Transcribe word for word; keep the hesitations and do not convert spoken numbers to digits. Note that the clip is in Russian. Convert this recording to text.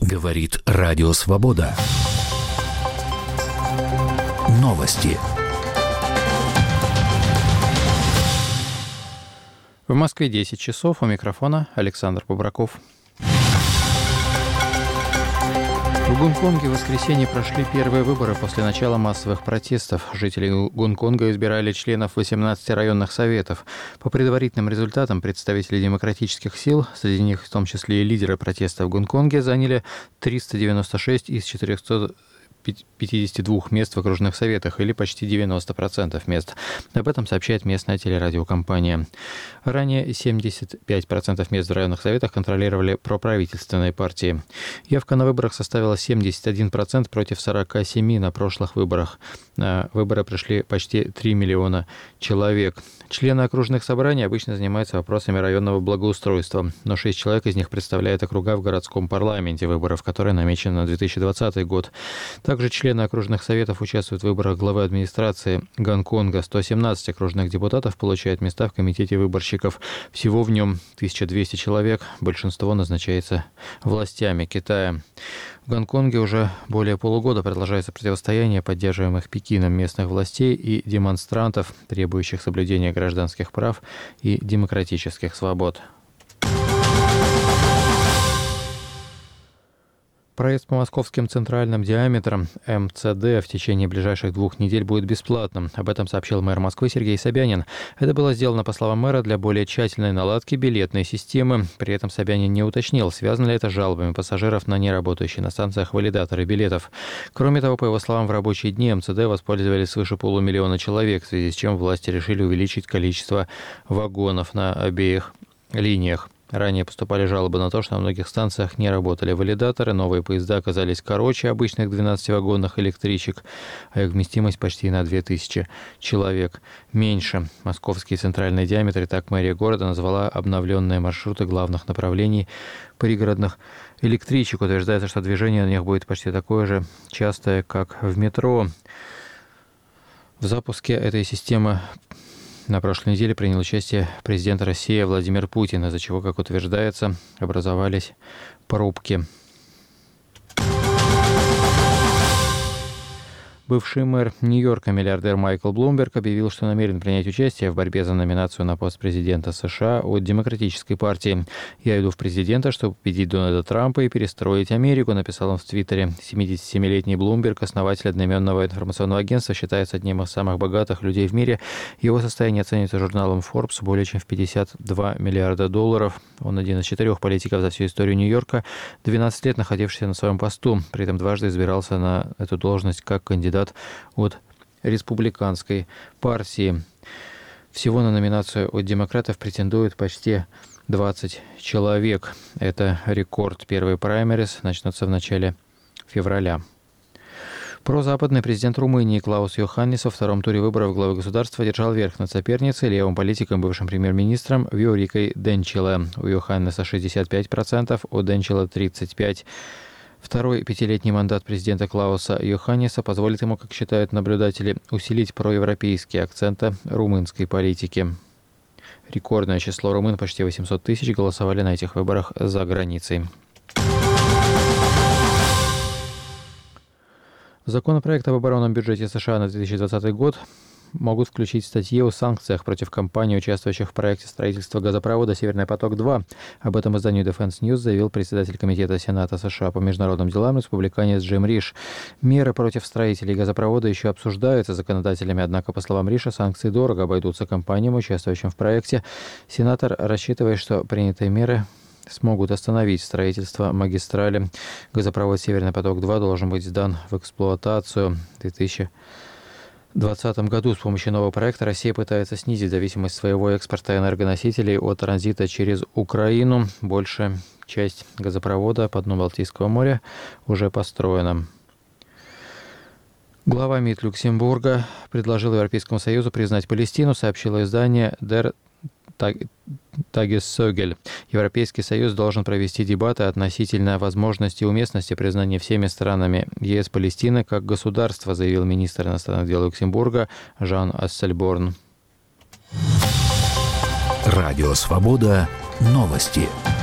Говорит Радио Свобода. Новости. В Москве десять часов. У микрофона Александр Бобраков. В Гонконге в воскресенье прошли первые выборы после начала массовых протестов. Жители Гонконга избирали членов восемнадцати районных советов. По предварительным результатам представители демократических сил, среди них в том числе и лидеры протеста в Гонконге, заняли триста девяносто шесть из четырехсот пятидесяти двух мест в окружных советах, или почти девяносто процентов мест. Об этом сообщает местная телерадиокомпания. Ранее семьдесят пять процентов мест в районных советах контролировали проправительственные партии. Явка на выборах составила семьдесят один процент против сорока семи на прошлых выборах. На выборы пришли почти три миллиона человек. Члены окружных собраний обычно занимаются вопросами районного благоустройства, но шесть человек из них представляют округа в городском парламенте, выборов которые намечены на две тысячи двадцатый год. Также члены окружных советов участвуют в выборах главы администрации Гонконга. сто семнадцать окружных депутатов получают места в комитете выборщиков. Всего в нем тысяча двести человек. Большинство назначается властями Китая. В Гонконге уже более полугода продолжается противостояние поддерживаемых Пекином местных властей и демонстрантов, требующих соблюдения гражданских прав и демократических свобод. Проезд по московским центральным диаметрам эм цэ дэ в течение ближайших двух недель будет бесплатным. Об этом сообщил мэр Москвы Сергей Собянин. Это было сделано, по словам мэра, для более тщательной наладки билетной системы. При этом Собянин не уточнил, связано ли это с жалобами пассажиров на неработающие на станциях валидаторы билетов. Кроме того, по его словам, в рабочие дни эм цэ дэ воспользовались свыше полумиллиона человек, в связи с чем власти решили увеличить количество вагонов на обеих линиях. Ранее поступали жалобы на то, что на многих станциях не работали валидаторы, новые поезда оказались короче обычных двенадцативагонных электричек, а их вместимость почти на две тысячи человек меньше. Московские центральные диаметры, так мэрия города назвала обновленные маршруты главных направлений пригородных электричек. Утверждается, что движение на них будет почти такое же частое, как в метро. В запуске этой системы на прошлой неделе принял участие президент России Владимир Путин, из-за чего, как утверждается, образовались пробки. Бывший мэр Нью-Йорка, миллиардер Майкл Блумберг, объявил, что намерен принять участие в борьбе за номинацию на пост президента США от Демократической партии. «Я иду в президента, чтобы победить Дональда Трампа и перестроить Америку», написал он в Твиттере. семидесятисемилетний Блумберг, основатель одноименного информационного агентства, считается одним из самых богатых людей в мире. Его состояние оценивается журналом Forbes более чем в пятьдесят два миллиарда долларов. Он один из четырех политиков за всю историю Нью-Йорка, двенадцать лет находившийся на своем посту. При этом дважды избирался на эту должность как кандидат от республиканской партии. Всего на номинацию от демократов претендует почти двадцать человек. Это рекорд. Первые праймерис начнутся в начале февраля. Прозападный президент Румынии Клаус Йоханнис во втором туре выборов главы государства держал верх над соперницей, левым политиком, бывшим премьер-министром Виорикой Денчиле. У Йоханниса шестьдесят пять процентов, у Денчиле тридцать пять процентов. Второй пятилетний мандат президента Клауса Йоханниса позволит ему, как считают наблюдатели, усилить проевропейские акценты румынской политики. Рекордное число румын, почти восемьсот тысяч, голосовали на этих выборах за границей. Законопроект об оборонном бюджете США на две тысячи двадцатый год могут включить статьи о санкциях против компаний, участвующих в проекте строительства газопровода «Северный поток-два». Об этом изданию Defense News заявил председатель Комитета Сената США по международным делам республиканец Джим Риш. Меры против строителей газопровода еще обсуждаются законодателями, однако, по словам Риша, санкции дорого обойдутся компаниям, участвующим в проекте. Сенатор рассчитывает, что принятые меры смогут остановить строительство магистрали. Газопровод «Северный поток-два» должен быть сдан в эксплуатацию в две тысячи двадцатом году. С помощью нового проекта Россия пытается снизить зависимость своего экспорта энергоносителей от транзита через Украину. Большая часть газопровода по дну Балтийского моря уже построена. Глава МИД Люксембурга предложил Европейскому Союзу признать Палестину, сообщило издание Der Tagesspiegel. Европейский Союз должен провести дебаты относительно возможности и уместности признания всеми странами ЕС Палестины как государства, заявил министр иностранных дел Люксембурга Жан Ассельборн. Радио Свобода. Новости.